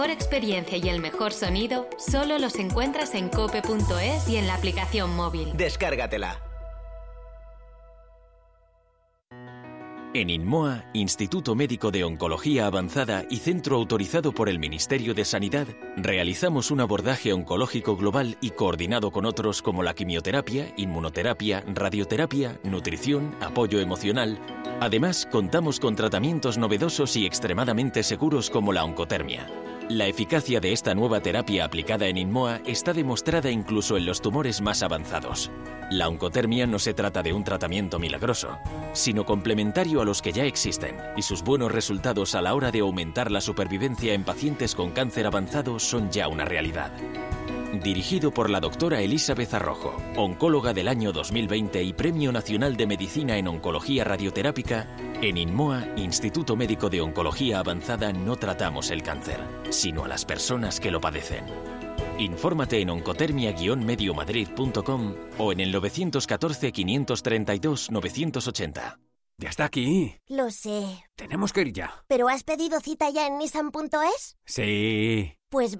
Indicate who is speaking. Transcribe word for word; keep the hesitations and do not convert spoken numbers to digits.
Speaker 1: mejor experiencia y el mejor sonido solo los encuentras en cope punto es y en la aplicación móvil.
Speaker 2: Descárgatela.
Speaker 3: En INMOA, Instituto Médico de Oncología Avanzada y centro autorizado por el Ministerio de Sanidad, realizamos un abordaje oncológico global y coordinado con otros como la quimioterapia, inmunoterapia, radioterapia, nutrición, apoyo emocional. Además, contamos con tratamientos novedosos y extremadamente seguros como la oncotermia. La eficacia de esta nueva terapia aplicada en INMOA está demostrada incluso en los tumores más avanzados. La oncotermia no se trata de un tratamiento milagroso, sino complementario a los que ya existen, y sus buenos resultados a la hora de aumentar la supervivencia en pacientes con cáncer avanzado son ya una realidad. Dirigido por la doctora Elizabeth Arrojo, oncóloga del año dos mil veinte y Premio Nacional de Medicina en Oncología Radioterápica, en INMOA, Instituto Médico de Oncología Avanzada, no tratamos el cáncer, sino a las personas que lo padecen. Infórmate en oncotermia guion medio madrid punto com o en el nueve uno cuatro, cinco tres dos, nueve ocho cero.
Speaker 4: Ya está aquí.
Speaker 5: Lo sé.
Speaker 4: Tenemos que ir ya.
Speaker 5: ¿Pero has pedido cita ya en nissan punto es?
Speaker 4: Sí.
Speaker 5: Pues